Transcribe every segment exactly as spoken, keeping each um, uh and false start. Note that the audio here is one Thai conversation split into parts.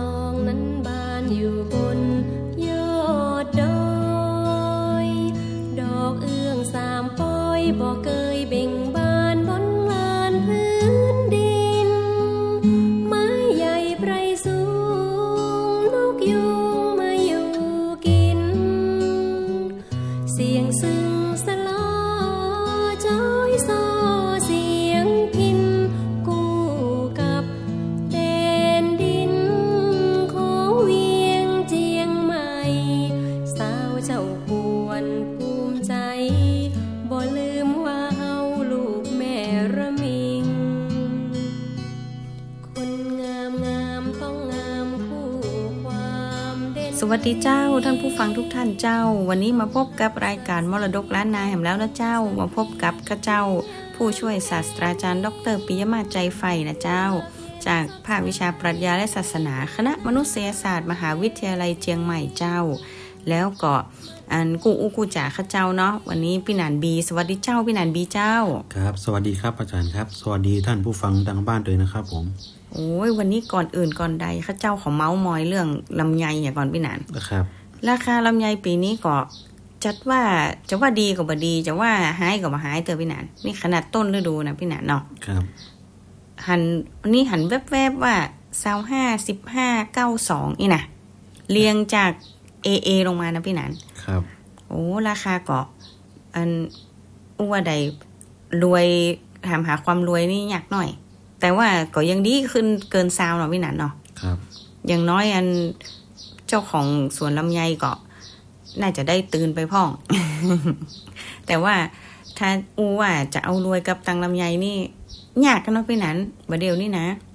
องนั้นบานอยู่บนยอดดอยดอกเอื้องสามปอยบ่เคยเบ่งบานบนลานพื้นดินไม้ใหญ่ไพรสูงนกยูงมาอยู่กินเสียงซึ้งสลอจ้อยซอเสียงพินกู้กับแผ่นดินของเวียงเจียงใหม่สาวเจ้าควรภูมิใจบ่ลืมว่าเฮาลูกแม่ระมิงคนงามงามต้องงามคู่ความเด่นสวัสดีเจ้าท่านผู้ฟังทุกท่านเจ้าวันนี้มาพบกับรายการมรดกล้านนาแห่งแล้วนะเจ้ามาพบกับข้าเจ้าผู้ช่วยศาสตราจารย์ดรปิยมาศใจใฝ่นะเจ้าจากภาควิชาปรัชญาและศาสนาคณะมนุษยศาสตร์มหาวิทยาลัยเชียงใหม่เจ้าแล้วก็อันกูอูกูจ๋าข้าเจ้าเนาะวันนี้พี่หนานบีสวัสดีเจ้าพี่หนานบีเจ้าครับสวัสดีครับอาจารย์ครับสวัสดีท่านผู้ฟังทางบ้านด้วยนะครับผมโอ้ยวันนี้ก่อนอื่นก่อนใดข้าเจ้าขอเมาส์มอยเรื่องลำไยอย่างก่อนพี่หนานครับราคาลำไยปีนี้ก็จัดว่าจะว่าดีก็บ่ดีจะว่าหายก็บ่หายเตอพี่หนานนี่ขนาดต้นฤดูนะพี่หนานเนาะครับหันวันนี้หันแวบๆว่ายี่สิบห้า สิบห้า เก้าสิบสองนี่นะเรียงจาก เอ เอ ลงมานะพี่หนานครับโอ้ราคาก็อันอ้วใดรวยถามหาความรวยนี่ยากหน่อยแต่ว่าก็ยังดีขึ้นเกินซาวเนาะพี่หนานเนาะครับอย่างน้อยอันเจ้าของสวนลำไยก็น่าจะได้ตื่นไปพ่อง แต่ว่าถ้าอูว่าจะเอารวยกับตังลำไยนี่ยากกันเนาะพี่หนานบ่เดียวนี่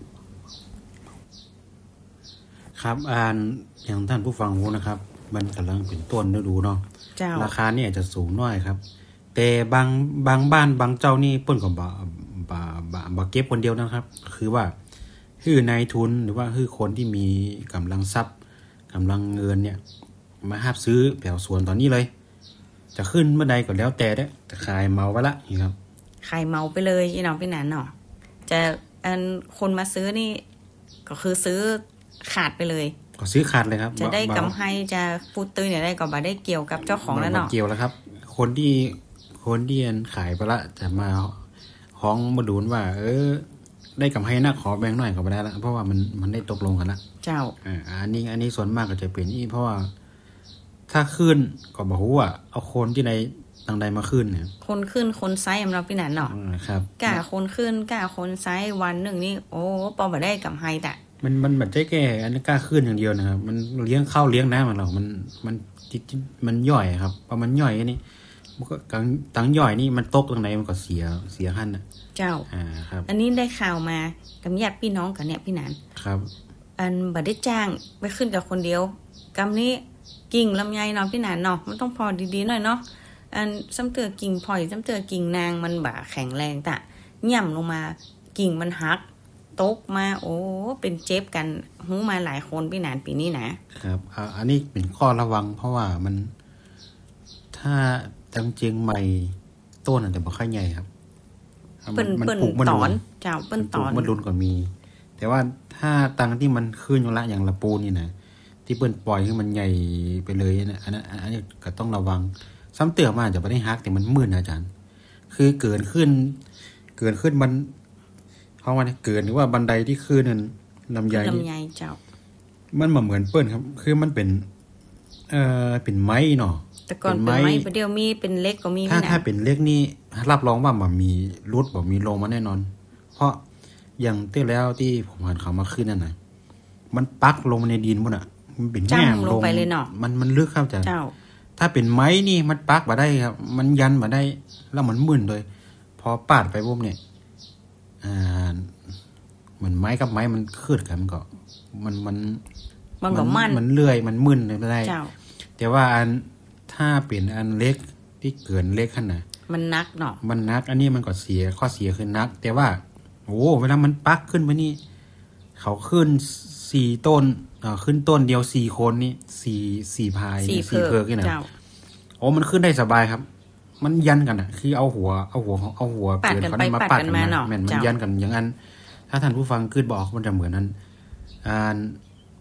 นะครับอ่านอย่างท่านผู้ฟังรู้นะครับมันกำลังเป็นต้นฤดูเนาะราคาเนี่ยจะสูงน้อยครับแต่บางบางบ้านบางเจ้านี่เปิ้นก็บ่บ่บ่บ่เก็บคนเดียวนะครับคือว่าคือนายทุนหรือว่าคือคนที่มีกำลังทรัพย์กำลังเงินเนี่ยมาหาซื้อแถวสวนตอนนี้เลยจะขึ้นเมื่อใดก็แล้วแต่เด้อจะขายเมาไว้ละนี่ครับขายเมาไปเลยอีน้องพี่หนานเนาะจะอันคนมาซื้อนี่ก็คือซื้อขาดไปเลยก็ซื้อขาดเลยครับจะได้กำไรจะพูดตื้อเนี่ยได้ก็บ่ได้เกี่ยวกับเจ้าของแล้วเนาะเกี่ยวแล้วครับคนที่คนที่ขายไปละจะมาฮ้องมาดูนว่าเออได้กำไรนะขอแบ่งหน่อยก็บ่ได้ละเพราะว่ามันมันได้ตกลงกันละเจ้าอ่าอันนี้อันนี้ส่วนมากก็จะเป็นอีเพราะว่าถ้าขึ้นก็บ่ฮู้ว่าเอาคนที่ไหนทางใดมาขึ้นเนี่ยคนขึ้นคนไซส์เราพี่หนานเนาะครับกล้าคนขึ้นกล้าคนไซส์วันนึงนี่โอ้ปอบ่ได้กำไรแต่มันมันแบบได้แก่อันนี้กล้าขึ้นอย่างเดียวนะครับมันเลี้ยงข้าวเลี้ยงน้ำมันหรอกมันมันมันย่อยครับพอมันย่อยนี่มันก็ตั้งย่อยนี่มันตกตรงไหนมันก็เสียเสียหั่นน่ะเจ้าอ่าครับอันนี้ได้ข่าวมากับญาติพี่น้องกันเนี่ยพี่หนานครับอันบ่ได้จ้างไปขึ้นกับคนเดียวกำนี้กิ่งลำไยเนาะพี่หนานเนาะมันต้องพอดีๆหน่อยเนาะอันซ้ำเตือกิ่งพลอยซ้ำเตือกิ่งนางมันบ่าแข็งแรงแต่ย่ำลงมากิ่งมันหักตกมาโอ้เป็นเจ็บกันหูมาหลายคนพี่หนานปีนี้นะครับอ่าอันนี้เป็นข้อระวังเพราะว่ามันถ้าตังเจียงใหม่ต้นอาจจะบ่ค่อยใหญ่ครับเปิ้นเปิ้นตอนเจ้าเปิ้นตอนมันรุนก็มีแต่ว่าถ้าตังที่มันขึ้นอยู่ละอย่างละปูนี่นะที่เปิ้นปล่อยให้มันใหญ่ไปเลยนะอันนั้นอันนี้ก็ต้องระวังซ้ำเตือมาจะบ่ได้ฮักแต่มันมืดนะอาจารย์คือเกินขึ้นเกินขึ้นมันเพราะว่าเกินหรือว่าบันไดที่ขึ้นนั่นลำไยลำไยเจ้ามันเหมือนเปิ้นครับคือมันเป็นเอ่อเป็นไม้เนาะแต่ก่อนเป็นไม้เดี๋ยวมีเป็นเล็กก็มีถ้าถ้าเป็นเล็กนี่รับรองว่าบ่มีรุดบ่มีลงมาแน่นอนเพราะอย่างเต้แล้วที่ผมเห็นเขามาขึ้นนั่นน่ะมันปักลงในดินพุ่นน่ะมันเป็นแง่งลงไปเลยเนาะมันมันลึกครับจ้ะถ้าเป็นไม้นี่มันปักบ่ได้ครับมันยันบ่ได้แล้วมันมึนเลยพอปาดไปปุ๊บเนี่ยอ่าเหมือนไม้กับไม้มันคืดกันมันก็มันมันมันก็มันมันเลื่อยมันมึนได้แต่ว่าอันถ้าเป็นอันเล็กที่เกินเล็กขนาดมันนักเนาะมันนักอันนี้มันก็เสียข้อเสียคือนักแต่ว่าโอ้เวลามันปักขึ้นไปนี่เขาขึ้นสี่ต้นเอ่อขึ้นต้นเดียวสี่คนนี่สี่ สี่พายสี่เพิกนี่นะโอ้มันขึ้นได้สบายครับมันยันกันน่ะคือเอาหัวเอาหัวเอาหัวเกินเขามาปัดกันมาแม่นมันยันกันอย่างนั้นถ้าท่านผู้ฟังขึ้นบอกมันจะเหมือนนั้นอ่า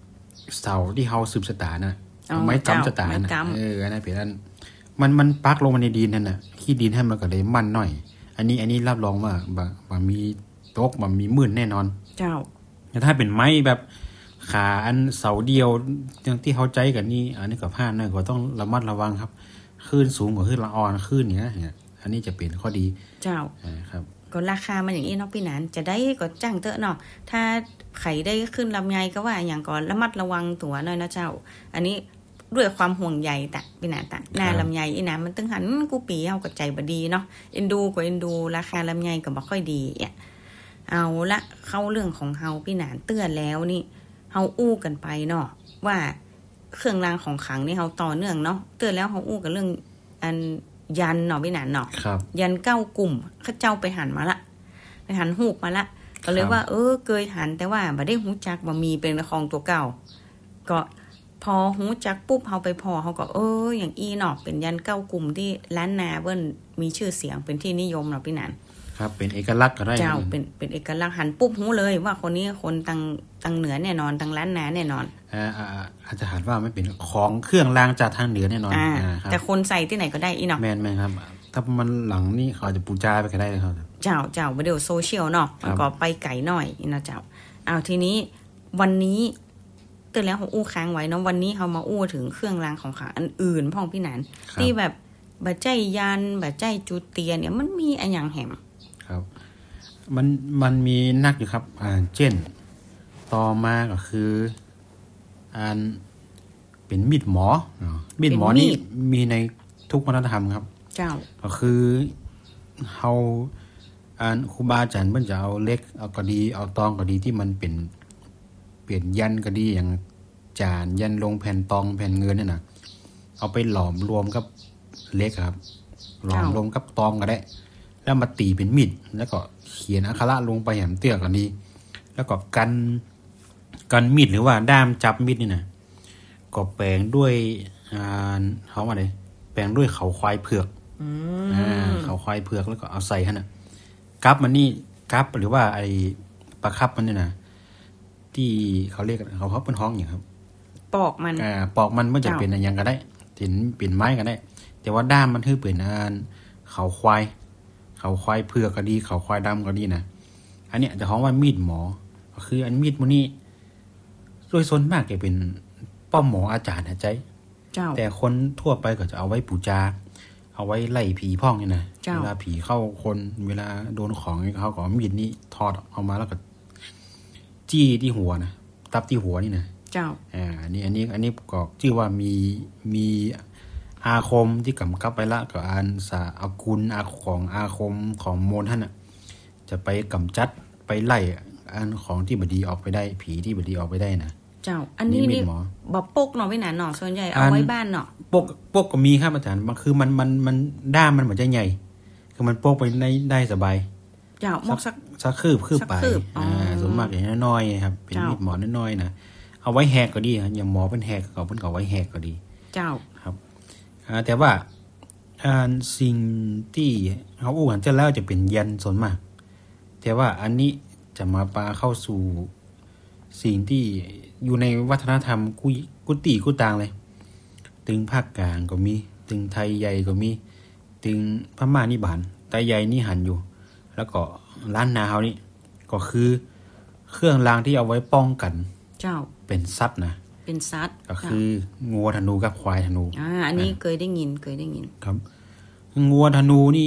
เสาที่เฮาสืบชะตาน่ะไม้จ้ำชะตาน่ะเอออันนั้นเป็นอันมันมันปักลงมาในดินนั่นน่ะขี้ดินให้มันก็เลยมั่นหน่อยอันนี้อันนี้รับรองว่าบ่บ่มีตกบ่มีมื่นแน่นอนเจ้าแต่ถ้าเป็นไม้แบบขาอันเสาเดียวอย่างที่เฮาใจกันนี่อันนี้ก็พลาดนะก็ต้องระมัดระวังครับคลื่นสูงกว่าคลื่นละออนคลื่นเนี้ยเนี่ยอันนี้จะเป็นข้อดีเจ้าอ่าครับก็ราคามันอย่างนี้เนาะพี่หนานจะได้ก็จ้างเตอะเนาะถ้าไข่ได้ขึ้นลำไยก็ว่าอย่างก่อนระมัดระวังตัวหน่อยนะเจ้าอันนี้ด้วยความห่วงใยตะพี่หนานตะหน้าลำไยอีน้ำมันตึงหันกูปีเอากับใจบ่ดีเนาะเอ็นดูก็เอ็นดูราคาลำไยก็บ่ค่อยดีอ่ะเอาละเข้าเรื่องของเฮาพี่หนานเตือนแล้วนี่เฮาอู้กันไปเนาะว่าเครื่องรางของขลังนี่เฮาต่อเนื่องเนาะเตือนแล้วเฮาอู้กันเรื่องอันยันเนาะพี่หนานเนาะยันเก้ากลุ่มข้าเจ้าไปหันมาละไปหันหูกมาละก็เลยว่าเออเคยหันแต่ว่าบ่ได้หูจักบ่มีเป็นของตัวเก่าก็พอหูจักปุ๊บเฮาไปพอเฮาก็เอออย่างอีเนาะเป็นยันเก้ากลุ่มที่ล้านนาเบิ้นมีชื่อเสียงเป็นที่นิยมเนาะพี่หนานครับเป็นเอกลักษณ์ก็ได้เจ้าเป็นเป็นเอกลักษณ์หันปุ๊บหูเลยว่าคนนี้คนตังตังเหนือแน่นอนตังล้านนาแน่นอนอ่าอาจจะหันว่าไม่เป็นของเครื่องรางจากทางเหนือแน่นอนอ่าแต่คนใส่ที่ไหนก็ได้อีเนาะแม่นๆครับถ้ามันหลังนี่เขาจะปูจาไปก็ได้เลยครับเจ้าเจ้าวิดีโอโซเชียลเนาะมันก็ไปไกลหน่อยนะเจ้าเอาทีนี้วันนี้เตือนแล้วเขาอู้ค้างไว้เนาะวันนี้เขามาอู้ถึงเครื่องรางของขลังอันอื่นพ่องพี่หนานที่แบบบัดใจยันบัดใจจุดเตียนเนี่ยมันมีอะไรอย่างแหมครับมันมันมีนักอยู่ครับอ่าเช่นต่อมาก็คืออันเป็นมีดหมอมีดหมอนี่มีในทุกวัฒนธรรมครับเจ้าก็คือเฮาอันครูบาอาจารย์เพิ่นจะเอาเล็กเอาก็ดีเอาตองก็ดีที่มันเป็นเปลี่ยนยันก็ดีอย่างจานยันลงแผ่นตองแผ่นเงินนี่น่ะเอาไปหลอมรวมกับเล็กครับหลอมรวมกับตองก็ได้แล้วมาตีเป็นมีดแล้วก็เขียนอักขระลงไปแหมเตี้ยก็ดีแล้วก็กันกันมีดหรือว่าด้ามจับมีดนี่น่ะก็แปลงด้วยอ่าเฮาว่าไดแปลงด้วยเขาควายเผือกอืมอ่าเขาควายเผือกแล้วก็เอาใส่หั่นน่ะกับมันนี่กับหรือว่าไอ้ปลาคับมันนี่น่ะที่เขาเรียกเขาเขาเป็นห้องอย่างครับปอกมันอ่าปอกมันมันจะเป็นอะไรยังก็ได้เป็นเป็นไม้ก็ได้แต่ว่าด้ามมันคือเป็นอันเขาควายเขาควายเผือกก็ดีเขาควายดำก็ดีนะอันเนี้ยจะฮ้องว่ามีดหมอก็คืออันมีดมื้อนี้โดยส่วนมากจะเป็นป้อมหมออาจารย์หะใจแต่คนทั่วไปก็จะเอาไว้ปูจาเอาไว้ไล่ผีพ่องนี่นะเวลาผีเข้าคนเวลาโดนของเขาก็มีดนี้ถอดออกมาแล้วก็จี้ที่หัวนะตับที่หัวนี่นะเจ้าอ่าอันนี้อันนี้อันนี้ก็ชื่อว่ามีมีอาคมที่กำกับไปละก็อ่านสาอากุลอาของอาคมของโมนท่านน่ะจะไปกำจัดไปไล่อันของที่บดีออกไปได้ผีที่บดีออกไปได้นะเจ้าอันนี้นี่บ่ปกเนาะไว้หนาเนาะส่วนใหญ่เอาไว้บ้านเนาะปกปกก็มีครับอาจารย์มันคือมันมันมันด้ามมันเหมือนจะใหญ่คือมันปกไปได้ได้สบายเจ้ามอกสักสักคืบคืบไปอ่าส่วนมากอย่างน้อยๆครับเป็นมีดหมอน้อยๆนะเอาไว้แหกก็ดีอย่างหมอเป็นแหกก็เพิ่นก็ไว้แหกก็ดีเจ้าครับอ่าแต่ว่าอ่าสิ่งที่เฮาอู้กันจะแล้วจะเป็นยันส่วนมากแต่ว่าอันนี้จะมาปาเข้าสู่สิ่งที่อยู่ในวัฒนธรรมกุกุฏิกุตางเลยตึงภาคกลางก็มีตึงไทยใหญ่ก็มีตึงพม่านิบานไทยใหญ่นี่หันอยู่แล้วก็ล้านนาเฮานี่ก็คือเครื่องรางที่เอาไว้ป้องกันเจ้าเป็นสัตว์นะเป็นสัตว์ก็คืองัวธนูกับควายธนูอ่าอันนี้เคยได้ยินเคยได้ยินครับงัวธนูนี่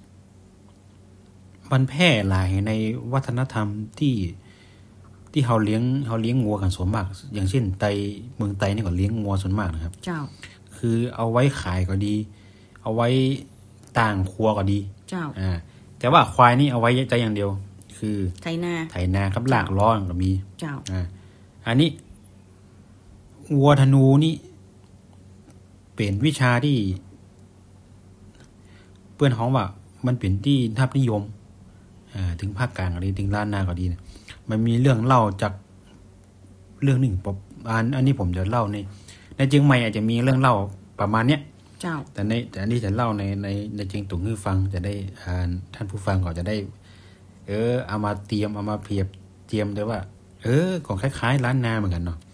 มันแพร่หลายในวัฒนธรรมที่ที่เฮาเลี้ยงเฮาเลี้ยงงัวกันส่วนมากอย่างเช่นไตเมืองไตนี่ก็เลี้ยงงัวส่วนมากนะครับเจ้าคือเอาไว้ขายก็ดีเอาไว้ต่างครัวก็ดีเจ้าอ่าแต่ว่าควายนี่เอาไว้ใจอย่างเดียวคือไถนาไถนากับลากล้อก็มีเจ้าอ่าอันนี้วัวธนูนี่เป็นวิชาที่เปื้อนฮ้องว่ามันเป็นที่ทับนิยมอ่าถึงภาคกลางก็ดีถึงล้านนาก็ดีนะมันมีเรื่องเล่าจากเรื่องหนึ่งอันอันนี้ผมจะเล่าในในเชียงใหม่อาจจะมีเรื่องเล่าประมาณเนี้ยเจ้าแต่ในแต่อันนี้จะเล่าในในในเชียงตุงให้ฟังจะได้อ่าท่านผู้ฟังก็จะได้เออเอามาเตรียมเอามาเปรียบเทียมได้ว่าเออของคล้ายๆล้านนาเหมือนกันเนาะ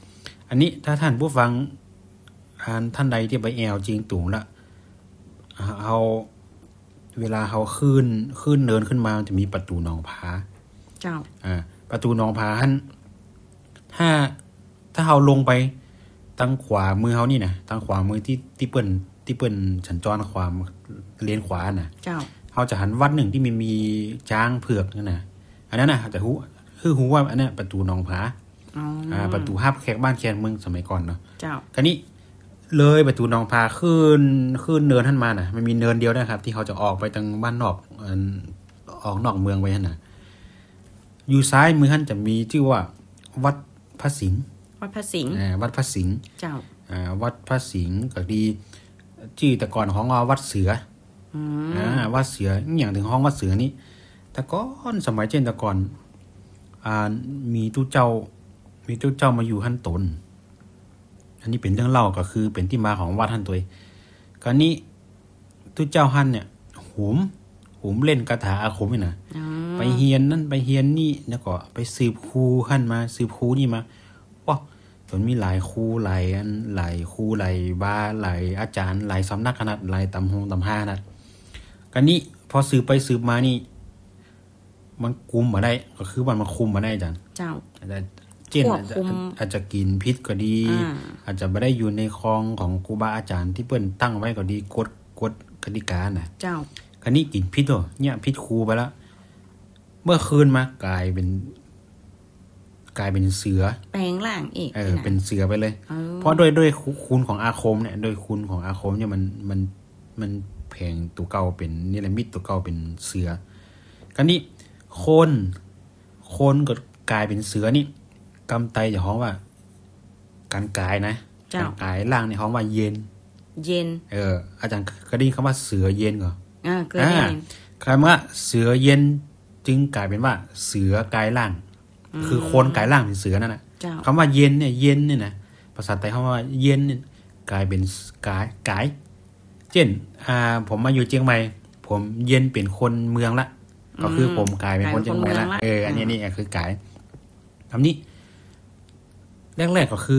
อันนี้ถ้าท่านผู้ฟังท่านใดที่ไปแอวจริงตุงละเอาเวลาเขาขึ้นขึ้นเนินขึ้นมาจะมีประตูหนองผาเจ้าอ่าประตูหนองผาท่านถ้าถ้าเขาลงไปทางขวามือเขานี่นะทางขวามือที่ที่เปิ้นที่เปิ้นสัญจรความเลนขวาน่ะเจ้าเขาจะหันวัดหนึ่งที่มีมีช้างเผือกนั่นน่ะอันนั้นน่ะจะฮู้คือฮู้ว่าอันนี้ประตูหนองผาอ๋ออ่าประตูฮับแขกบ้านแคนเมืองสมัยก่อนเนาะเจ้าคราวนี้เลยประตูหนองผาขึ้นขึ้นเนินท่านมาน่ะมันมีเนินเดียวนะครับที่เขาจะออกไปทางบ้านนอกออกนอกเมืองไปนั่นน่ะอยู่ซ้ายมือท่านจะมีชื่อว่าวัดพระสิงห์วัดพระสิงห์อ่าวัดพระสิงห์เจ้าอ่าวัดพระสิงห์ก็ดีชื่อแต่ก่อนของวัดเสืออืมอ่าวัดเสืออย่างถึงห้องวัดเสือนี่แต่ก่อนสมัยเจนแต่ก่อนอ่ามีตู้เจ้ามีตู้เจ้ามาอยู่ท่านตนอันนี้เป็นเรื่องเล่าก็คือเป็นที่มาของวัดท่านตัวเองก็นี้ตู้เจ้าท่านเนี่ยหุมหุมเล่นคาถาอาคมนี่นะไปเฮียนนั่นไปเฮียนนี่แล้วก็ไปสืบครูท่านมาสืบครูนี่มาว้าจนมีหลายครูหลายอันหลายครูหลายบาหลายอาจารย์หลายสำนักขนาดหลายตำหงตำห้านะกันนี้พอสืบไปสืบมานี่มันคุมมาได้ก็คือมันมาคุมมาได้อาจารย์เจ้าแต่เช่นอาจจะกินพิษก็ดีอา, อาจจะไม่ได้อยู่ในคลองของครูบาอาจารย์ที่เปิ้นตั้งไว้ก็ดีกฎกฎกติกาน่ะเจ้าคันนี้กินพิษตัวเนี่ยพิษครูไปแล้วเมื่อคืนมากลายเป็นกลายเป็นเสือแปลงร่างอีกเออเป็นเสือไปเลยเพราะด้วยด้วยคุณของอาคมเนี่ยโดยคุณของอาคมเนี่ยมันมันมันแผงตัวเก่าเป็นนี่แหละมิตรตัวเก่าเป็นเสือคันนี้คนคนก็กลายเป็นเสือนี่กำไตจะฮ้องว่าการกายนะการกายร่างนี่ฮ้องว่าเย็นเย็นเอออาจารย์เคยได้ยินคำว่าเสือเย็นเหรออ่าเคยได้ยินคำว่าเสือเย็นจึงกลายเป็นว่าเสือกายร่างคือคนกายร่างเป็นเสือนั่นแหละคำว่าเย็นเนี่ยเย็นเนี่ยนะภาษาไทยคำว่าเย็นเนี่ยกลายเป็นกายกายเช่นอ่าผมมาอยู่เชียงใหม่ผมเย็นเป็นคนเมืองละก็คือผมกลายเป็นคนเชียงใหม่ละเอออันนี้นี่คือกายคำนี้แรกๆก็คือ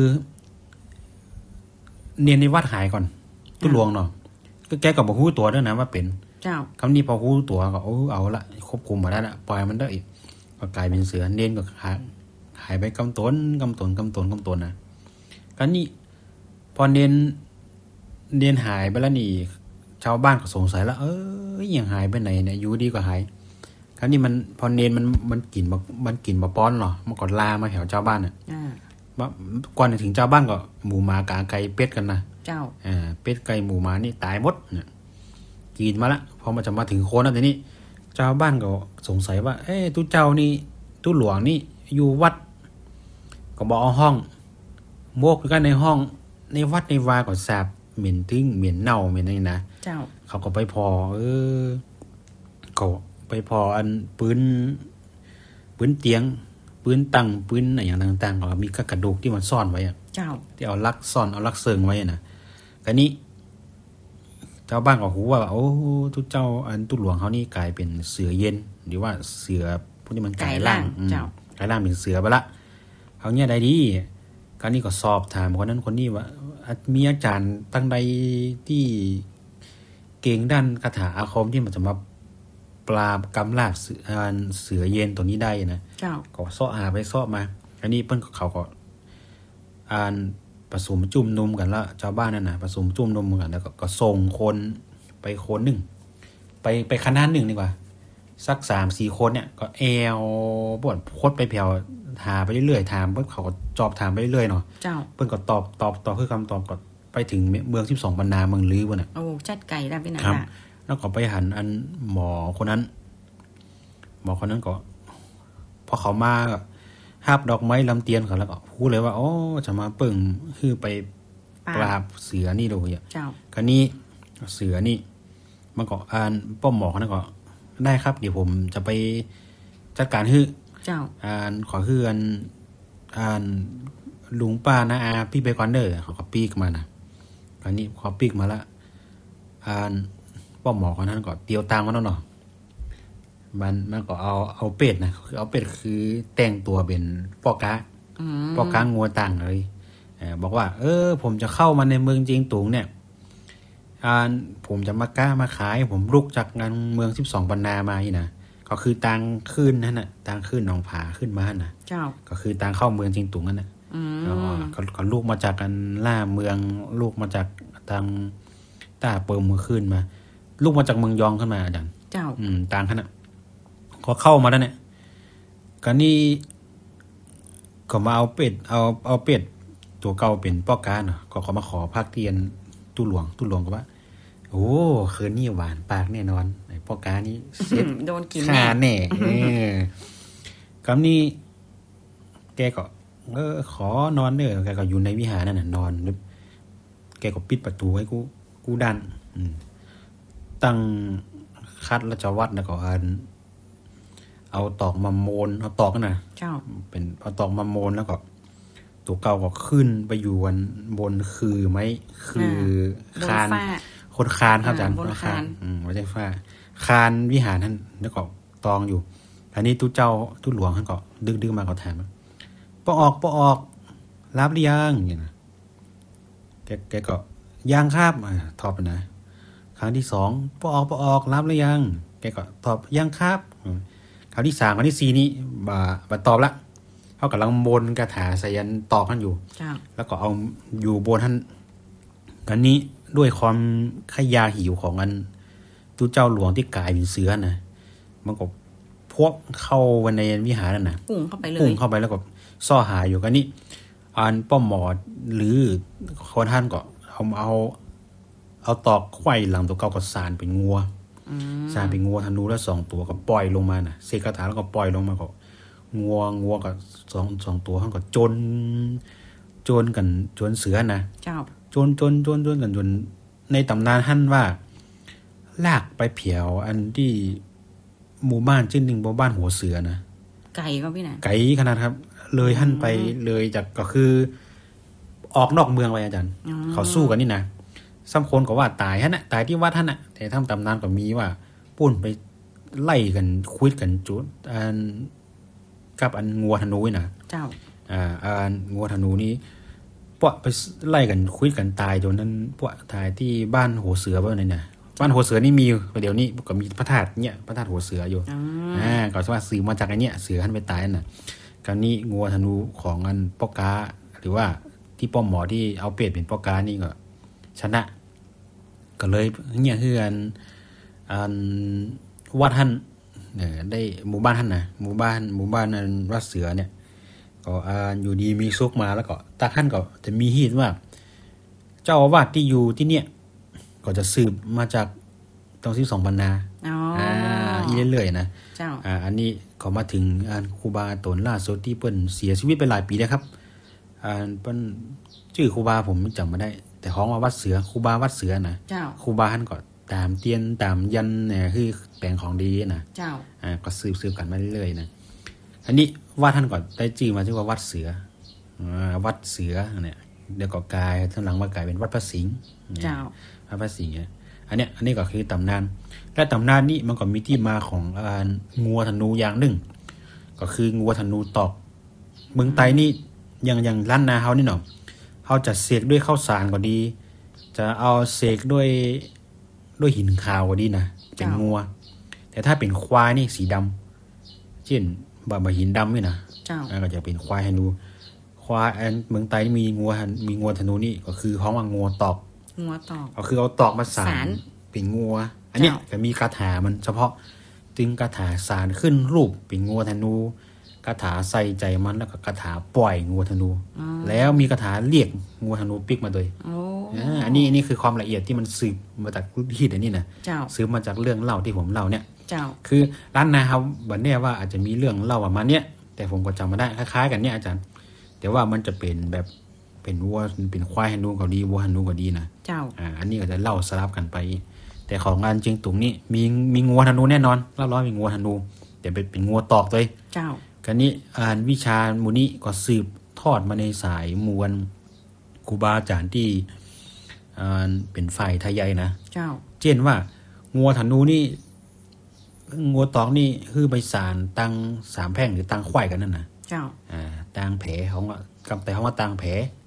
เนียนในวัดหายก่อนตุ้หลวงเนาะก็แกก็บอกฮู้ตัวด้วยนะว่าเป็นเจ้าคำนี้พอฮู้ตัวก็โอ้เอาละควบคุมมาได้ละปล่อยมันได้อีกก็กลายเป็นเสือเนียนก็หายหายไปกำตนกำตนกำตนกำตนนะกันนี้พอเนียนเนียนหายไปแล้วนี่ชาวบ้านก็สงสัยแล้วเอ้ยยังหายไปไหนเนี่ยอยู่ดีก็หายคราวนี้มันพอเนียนมันมันกลิ่นมันกลิ่นมาป้อนหรอมันก็ลามาแถวชาวบ้านเนี่ยก่อนถึงเจ้าบ้านก็หมูหมากาไก่เป็ดกันนะเจ้าอ่าเป็ดไก่หมูหมานี่ตายหมดเนี่ยกินมาละพอมาจะมาถึงโคนแล้วทีนี้เจ้าบ้านก็สงสัยว่าเอ้ตู้เจ้านี่ตู้หลวงนี่อยู่วัดก็บอกเอาห้องโมกกันในห้องในวัดในวาก็แสบเหม็นทิ้งเหม็นเน่าเหม็นอะไรนะเจ้าเขาก็ไปพอเออเขาไปพออันปืนปืนเตียงปืนตั้งปืนอะไรอย่างต่างๆก็มีกระดูกที่มันซ่อนไว้อ่ะเจ้าที่เอาลักซ่อนเอาลักเซิงไว้นะแต่นี้เจ้าบ้านก็หูว่าโอ้ทุกเจ้าอันตู้หลวงเขานี่กลายเป็นเสือเย็นหรือว่าเสือพวกนี้มันกลายร่างเจ้ากลายร่างเป็นเสือไปละเขาเนี่ยได้ดีการนี้ก็สอบถามคนนั้นคนนี้ว่ามีอาจารย์ตั้งใดที่เก่งด้านคาถาอาคมที่มันจะมาปราบกำราบเสือเย็นตัวนี้ได้นะก็ซ้อหาไปซ้อมาอันนี้เพิ่นเขาก็อ่านผสมจุ่มนมกันแล้วชาวบ้านนั่นน่ะผสมจุ่มนมกันแล้วก็ส่งคนไปคนหนึ่งไปไปคณะหนึ่งดีกว่าสัก สามสี่ คนเนี่ยก็แอวบ่นโคตรไปแผ่วถามไปเรื่อยๆถามเพิ่นเขาก็จอบถามไปเรื่อยๆเนาะเพิ่นก็ตอบตอบตอบคือคำตอบก็ไปถึงเมืองสิบสองบรรณาเมืองลือบ่น่ะโอ้จัดไก่ได้ไปไหนล่ะแล้วก็ไปหันอันหมอคนนั้นหมอคนนั้นก็พอเขามาก็หาบดอกไม้ลำเตียนเขาแล้วก็พูดเลยว่าโอ้จะมาเปิ่งคือไปปราบเสือนี่ดูอ่ะคราวนี้เสือนี่มันก็อ่านป้อมหมอคนนั้นก็ได้ครับเดี๋ยวผมจะไปจัดการฮื้อเจ้าอ่านขอฮื้ออันอ่านลุงป้านะอาพี่ไปก่อนเด้อเขาก็ปีกมานะคราวนี้พอปีกมาละอ่านป้อมหมอคนนั้นก็เตียวตังมาแล้วเนาะมันมันก็เอาเอาเป็ดนะคือเอาเป็ดคือแต่งตัวเป็นปอกะปอกะงัวต่างเลยบอกว่าเออผมจะเข้ามาในเมืองเจียงตุงเนี่ยอ่าผมจะมากล้ามาขายผมลุกจากงานเมืองสิบสองบรรณามาอีนะก็คือตังขึ้นนั่นน่ะตังขึ้นหนองผาขึ้นมาน่ะเจ้าก็คือตังเข้าเมืองเจียงตุงนั่นน่ะอืมก็ก็ลูกมาจากกันล่าเมืองลูกมาจากทางต้าเปิมมือขึ้นมาลูกมาจากเมืองยองขึ้นมาอาจารย์เจ้าอืมตังขนาดก็เข้ามาแล้วเนี่ยก็นี่ก็มาเอาเป็ดเอาเอาเป็ดตัวเก่าเป็นป้อกาเนาะก็เขามาขอภาคเตียนตู้หลวงตู้หลวงก็ว่าโอ้คืนนี้หวานปากแน่นอนไอ้ป้อกานี่เซ็ตโดนกินขาแน่เออกำนี้แกก็เออขอนอนเด้อแกก็อยู่ในวิหารนั่นน่ะนอนแกก็ปิดประตูให้กูกูดันอืมตั้งคัดราชวัตรแล้วก็อันเอาตอกมาโมนเอาตอกน่ะเจ้าเป็นเอาตอกมาโมนแล้วก็ตัวเก่าก็ขึ้นไปอยู่บนบนคือไม้คือคานคนคานครับอาจารย์บนคานอืมไม่ใช่ฟ้าคานวิหารท่านแล้วก็ตองอยู่อันนี้ตู้เจ้าตู้หลวงท่านก็ดึกๆมาก็ถามปอออกปอออกรับหรือยังอย่างนี้นะแกแกก็ยังครับตอบนะครั้งที่สองปอออกปอออกรับหรือยังแกก็ตอบยังครับครั้งที่สามครั้งที่สี่นี้บ่าบ่าตอบละเขากำลังบนกระถาสายันตอกท่านอยู่แล้วก็เอาอยู่บนท่านกันนี้ด้วยความขยาหิวของอันตู้เจ้าหลวงที่กลายเป็นเสือนะมันก็พวกเข้าวันในวิหารนั่นนะปุ่งเข้าไปเลยปุ่งเข้าไปแล้วก็ซ่อหาอยู่กันนี้อันป้อมหมอหรือคนท่านก็เอาเอาเอาตอกไขว้หลังตัวเก่าก็สานเป็นงัวสานเป็นงัวธนูแล้วสองตัวก็ปล่อยลงมาน่ะเสกคาถาแล้วก็ปล่อยลงมาก็งัวงัวกับสองสองตัวท่านก็จนจนกันจนเสือนะเจ้าจนจนจนจนกันจนในตำนานท่านว่าลากไปเผียวอันที่หมู่บ้านชื่อหนึ่งหมู่บ้านหัวเสือนะไก่ก็พี่นะไก่ขนาดครับเลยท่านไปเลยจากก็คือออกนอกเมืองไปอาจารย์เขาสู้กันนี่นะซ้ำคนก็ว่าตายฮะนะตายที่วัดท่านน่ะแต่ทำตำนานก็มีว่าปุ่นไปไล่กันคุยกันจุดอันกับอันงัวธนูนะเจ้าอ่าอันงัวธนูนี้พวกไปไล่กันคุยกันตายจนนั้นพวกตายที่บ้านหัวเสือบ้านไหนน่ะบ้านหัวเสือนี่มีเดี๋ยวนี้ก็มีพระธาตุเนี่ยพระธาตุหัวเสืออยู่อ่าก็ว่าสื่อมาจากไอ้เนี่ยเสือท่านไปตายน่ะการนี้งัวธนูของอันป้อกาหรือว่าที่ป้อมหมอที่เอาเป็ดเป็นป้อกานี่ก็ชนะก็เลยเนี่ยคืออันอันวัดท่านเนี่ยได้หมู่บ้านท่านนะหมู่บ้านหมู่บ้านอันวัดเสือเนี่ยก็อ่าอยู่ดีมีสุขมาแล้วก็ตาท่านก็จะมีฮีตว่าเจ้าอาวาสที่อยู่ที่เนี่ยก็จะสืบมาจากตรงที่สองบรรณาอ๋ออ่าอีเรื่อยๆนะเจ้าอ่าอันนี้ก็มาถึงอันครูบาตนล่าสุดที่เปิ้นเสียชีวิตไปหลายปีแล้วครับอ่าเปิ้นชื่อครูบาผมจำไม่ได้แต่ของวัดเสือครูบาวัดเสือนะเจ้าครูบาท่านก็ตามเตียนตามยันเนี่ยคือแปลงของดีนะเจ้าอ่าก็สืบสืบกันมาเรื่อยๆนะอันนี้ว่าท่านก่อนได้ชื่อมาชื่อว่าวัดเสืออ่าวัดเสือเนี่ยเดี๋ยวก็กลายท่านหลังมากลายเป็นวัดพระสิงห์เจ้าวัดพระสิงห์อันเนี้ยอันนี้ก็คือตำนานและตำนานนี้มันก็มีที่มาของอ่างัวธนูอย่างหนึ่งก็คืองัวธนูตอกเมืองไทยนี่อย่างอย่างล้านนาเฮานี่เนาะเฮาจะเสกด้วยข้าวสารก็ดีจะเอาเสกด้วยด้วยหินขาวก็ดีนะเป็นงัวแต่ถ้าเป็นควายนี่สีดำเช่นบะบะหินดำนี่นะก็จะเป็นควายธนูควายอันเมืองไทยมีงัวมีงัวธนูนี่ก็คือห้องว่างัวตอกงัวตอกก็คือเอาตอกมาสานเป็นงัวอันนี้ก็มีคาถามันเฉพาะตึงคาถาสานขึ้นรูปเป็นงัวธนูคาถาใส่ใจมันแล้วก็คาถาปล่อยงัวธนูแล้วมีคาถาเรียกงัวธนูปิกมาด้วยอันนี้นี่คือความละเอียดที่มันสืบมาจากที่อันนี้นะสืบมาจากเรื่องเล่าที่ผมเล่าเนี่ยคือร้านนาครับบันเนี่ยว่าอาจจะมีเรื่องเล่าประมาณเนี้ยแต่ผมก็จำไม่ได้คล้ายๆกันเนี่ยอาจารย์แต่ว่ามันจะเป็นแบบเป็นวัวเป็นควายฮันนูก็ดีวัวฮันนูก็ดีนะเจ้าอ่าอันนี้ก็จะเล่าสลับกันไปแต่ของงานเชียงตุงนี่มีมีงัวฮันนูแน่นอนเล่าร้อยมีงัวฮันนูแต่เป็นเป็นงัวตอกเลยเจ้ากันนี้อ่านวิชามูนี้ก็สืบทอดมาในสายมวลครูบาอาจารย์ที่อ่าเป็นฝ่ายไทยใหญ่นะเจ้าเช่นว่างัวฮันนูนี่งัวตอกนี่คือใบสารตั้งสามแพร่งหรือตั้งควายกันนั่นนะเจ้าอ่าตั้งแผลของกับแต่ของว่าตั้งแผลก็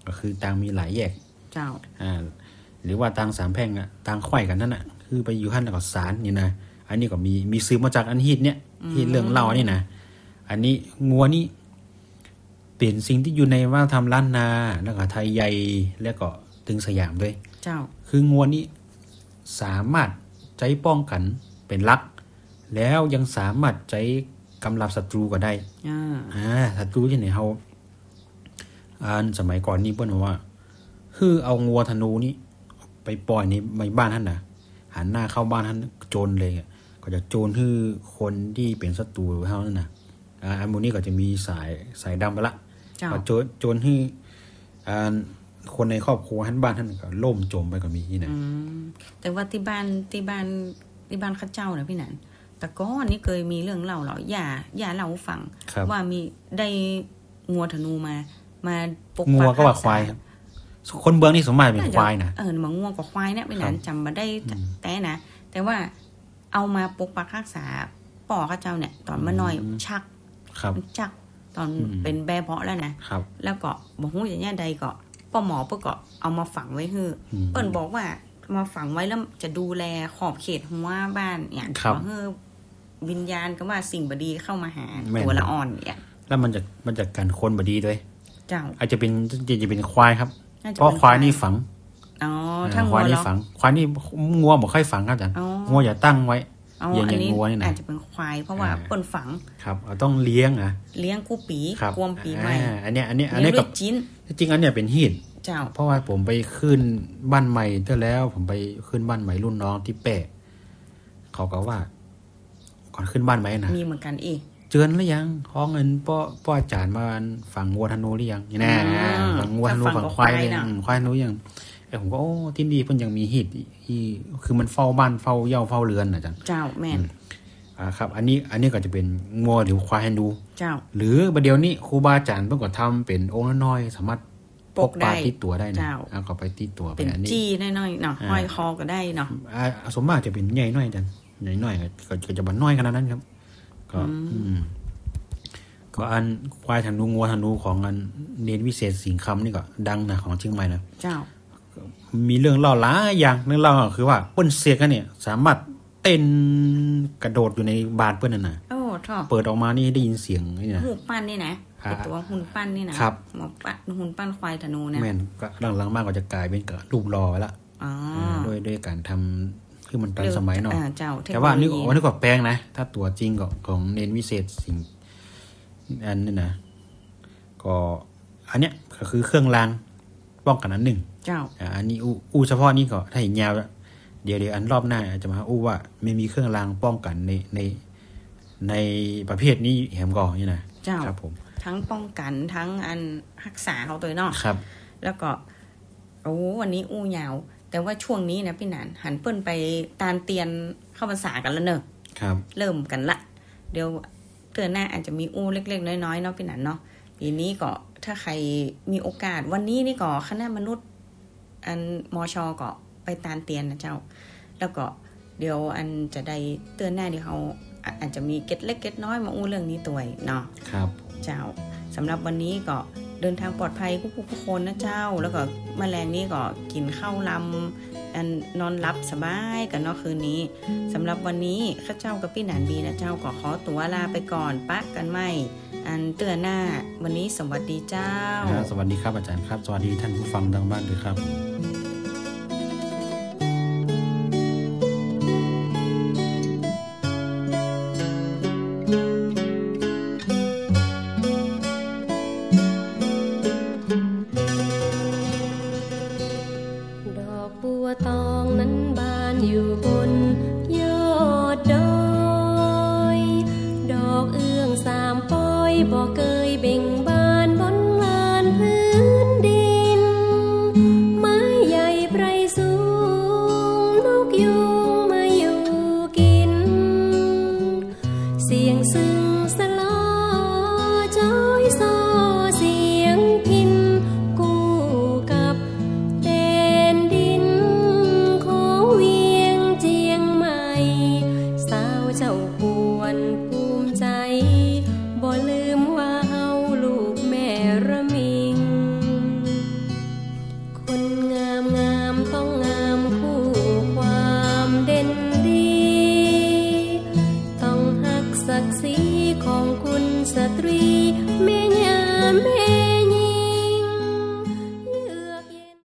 ก็คือต่างมีหลายแยกเจ้าอ่าหรือว่าต่างสามแพร่งอ่ะต่างไขว้กันนั่นน่ะคือไปอยู่หั่นแล้วก็ศาลนี่นะอันนี้ก็มีมีซื้อมาจากอันฮีดเนี่ยฮีดเรื่องเล่านี่นะอันนี้งัวนี่เป็นสิ่งที่อยู่ในวัฒนธรรมล้านนาแล้วก็ไทยใหญ่แล้วก็ถึงสยามด้วยเจ้าคืองัวนี่สามารถใช้ป้องกันเป็นหลักแล้วยังสามารถใช้กำลับศัตรูก็ได้อ่าอ่าศัตรูที่ไหนเฮาอ่านสมัยก่อนนี่เพิ่นว่าคือเอางัวธนูนี่ไปปล่อยในในบ้านท่านน่ะหันหน้าเข้าบ้านท่านโจรเลยก็จะโจรคือคนที่เป็นศัตรูเฮานั่นน่ะอ่าอันหมู่นี้ก็จะมีสายสายดำไปละก็โจรโจรคืออ่าคนในครอบครัวท่านบ้านท่านก็ล่มจมไปก็มีนี่นะอืมแต่ว่าที่บ้านที่บ้านที่บ้านข้าเจ้าน่ะพี่นันแต่ก่อนนี่เคยมีเรื่องเล่าเหรอย่าย่าเล่าให้ฟังว่ามีได้งัวธนูมามาปกปักงัวก็ว่าควายครับคนเบืองนี่สมมติเป็นควายนะเออมางัวกับควายเนี่ยพี่นันจำมาได้แต่นะแต่ว่าเอามาปกปักรักษาป่อข้าเจ้าเนี่ยตอนมาหน่อยชักชักตอนเป็นแบเพาะแล้วนะแล้วก็บอกฮู้อย่างเงี้ยใดก็ป้อหมอเปิ้นก็เอามาฝังไว้คือเปิ้นบอกว่ามาฝังไว้แล้วจะดูแลขอบเขตหัวบ้านเนี่ยก็คือวิญญาณก็ว่าสิ่งบดีเข้ามาหาตัวละอ่อนเนี่ยแล้วมันจะมันจะกันคนบดีด้วยเจ้าอาจจะเป็นจะเป็นควายครับเพราะควายนี่ฝังอ๋อถ้าควายนี่ฝังควายนี่งัวบ่ค่อยฝังครับอาจารย์งัวอย่าตั้งไว้อย่างอย่างงัวนี่นะอาจจะเป็นควายเพราะว่าเปิ้นฝังครับเราต้องเลี้ยงอ่ะเลี้ยงกู้ปีกวมปีใหม่อันเนี้ยอันเนี้ยอันนี้กับจริงอันเนี้ยเป็นฮีดเพราะว่าผมไปขึ้นบ้านใหม่เท่าแล้วผมไปขึ้นบ้านใหม่รุ่นน้องที่แปะเขาก็ว่าก่อนขึ้นบ้านใหม่นะมีเหมือนกันอีกเจือนหรือยังห้องเงินป้อป้ออาจารย์มาฝั่งงัวธนูหรือยังนี่แน่ฝั่งงัวธนูฝั่งควายเลยควายธนูยังไอ้ผมก็โอ้ที่ดีเพิ่นยังมีฮีดอีคือมันเฝ้าบ้านเฝ้าเย่าเฝ้าเรือนน่ะจังเจ้าแม่นอ่าครับอันนี้อันนี้ก็จะเป็นงัวหรือควายธนูเจ้าหรือประเดี๋ยวนี้ครูบาอาจารย์เพิ่นก็ทำเป็นองค์น้อยสามารถปกปาที่ตัวได้นะเอาก็ไปที่ตัวไปอันนี้จี้น้อยๆเนาะห้อยคอก็ได้เนาะอ่าสมมติจะเป็นใหญ่น้อยจังใหญ่น้อยก็ก็จะบ่น้อยขนาดนั้นครับก็อืมก็อันควายธนูงัวธนูของอันเนนวิเศษสิงห์คำนี่ก็ดังนะของเชียงใหม่นะเจ้ามีเรื่องเล่าหลายอย่างเรื่องเล่าคือว่าเปิ้นเสียกันเนี่ยสามารถเต้นกระโดดอยู่ในบาดเปิ้นนั่นน่ะโอ้ท่อเปิดออกมานี่ได้ยินเสียงนี่นะหูปั้นนี่นะตัวหุ่นปั้นนี่นะครับหมอปั้นหุ่นปั้นควายธนูนะแม่นก็หลังๆมากก็จะกลายเป็นกับรูปรอไว้ละอ๋อด้วยด้วยการทำคือมันทันสมัยเนาะแต่ว่านี่วันนี้ก็แปลงนะถ้าตัวจริงก็ของเนนวิเศษสิงห์อันนี้นะก็อันเนี้ยก็คือเครื่องรางป้องกันอันหนึ่งเจ้าอันนี้อู้อู้เฉพาะนี้ก็ถ้าเห็นยาวเดี๋ยวเดี๋ยวอันรอบหน้าจะมาอู้ว่าไม่มีเครื่องรางป้องกันในในในประเภทนี้แหมก่อนี่นะเจ้าครับผมทั้งป้องกันทั้งอันรักษาเขาตัวเนาะครับแล้วก็โอ้วันนี้อู้ยาวแต่ว่าช่วงนี้นะพี่หนานหันเปิ้นไปตานเตียนเข้าภาษากันแล้วเนอะครับเริ่มกันละเดี๋ยวเตือนหน้าอาจจะมีอู้เล็กๆน้อยๆเนาะพี่หนานเนาะปีนี้ก็ถ้าใครมีโอกาสวันนี้นี่ก็คณะมนุษย์อันมชก็ไปตานเตียนนะเจ้าแล้วก็เดี๋ยวอันจะได้เตือนหน้าเดี๋ยวเขาอาจจะมีเก็ตเล็กเก็ตน้อยมาอู้เรื่องนี้ตัวเนาะครับเจ้าสำหรับวันนี้ก็เดินทางปลอดภัยผู้ผู้คนนะเจ้าแล้วก็แมลงนี้ก็กินข้าวลำอันนอนหลับสบายกันเนาะคืนนี้สำหรับวันนี้ข้าเจ้ากับพี่หนานบีนะเจ้าก็ขอตัวลาไปก่อนปักกันไม่อันเตือนหน้าวันนี้สวัสดีเจ้าสวัสดีครับอาจารย์ครับสวัสดีท่านผู้ฟังทางบ้านด้วยครับเจียงคนงามงา